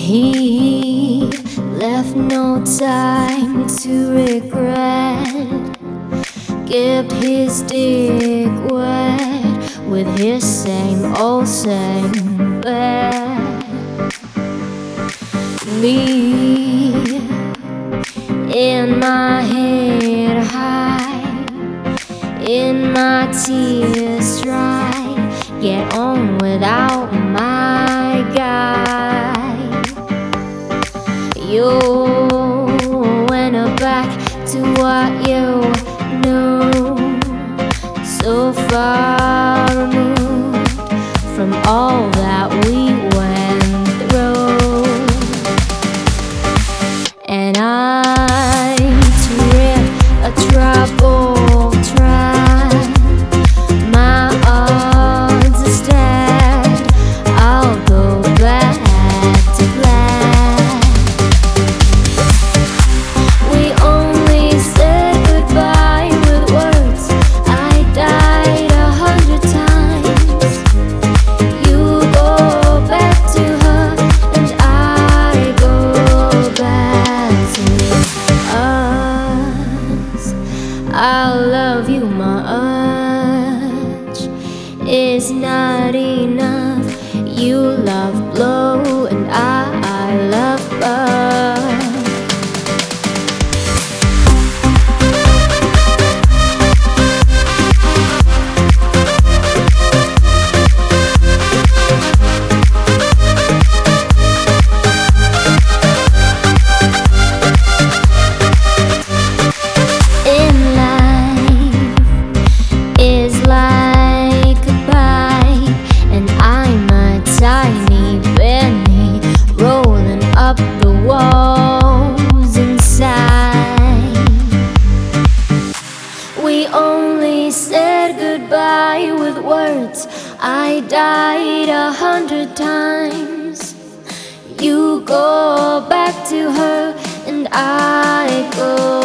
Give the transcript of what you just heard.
He left no time to regret. Kept his dick wet with his same bet. Me in my head high, in my tears dry. Get on without my guy. You went back to what you knew, so far removed from all that we went through. And I trip a troubled track. My odds are stacked. I'll go back to black. We only said goodbye with words. I died 100 times. You go back to her, and I go back to us. I love you much. It's not enough. You love blow, and I love buzz. Tiny penny rolling up the walls inside. We only said goodbye with words. I died 100 times. You go back to her, and I go